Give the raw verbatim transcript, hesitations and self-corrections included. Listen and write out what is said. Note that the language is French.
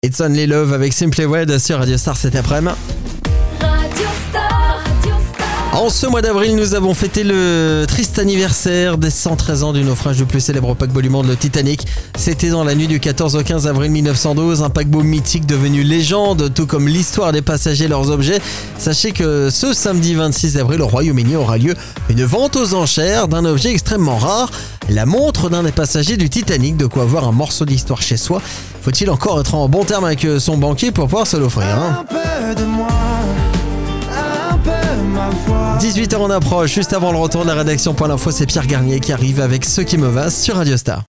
It's Only Love avec Simply Red sur Radio Star cet après-midi. En ce mois d'avril, nous avons fêté le triste anniversaire des cent treize ans du naufrage du plus célèbre paquebot du monde, le Titanic. C'était dans la nuit du quatorze au quinze avril mille neuf cent douze, un paquebot mythique devenu légende, tout comme l'histoire des passagers et leurs objets. Sachez que ce samedi vingt-six avril, au Royaume-Uni, aura lieu une vente aux enchères d'un objet extrêmement rare, la montre d'un des passagers du Titanic, de quoi avoir un morceau d'histoire chez soi. Faut-il encore être en bon terme avec son banquier pour pouvoir se l'offrir, hein ? Un peu de moi, un peu ma foi. dix-huit heures on approche, juste avant le retour de la rédaction Point l'info, c'est Pierre Garnier qui arrive avec Ce qui me va sur Radio Star.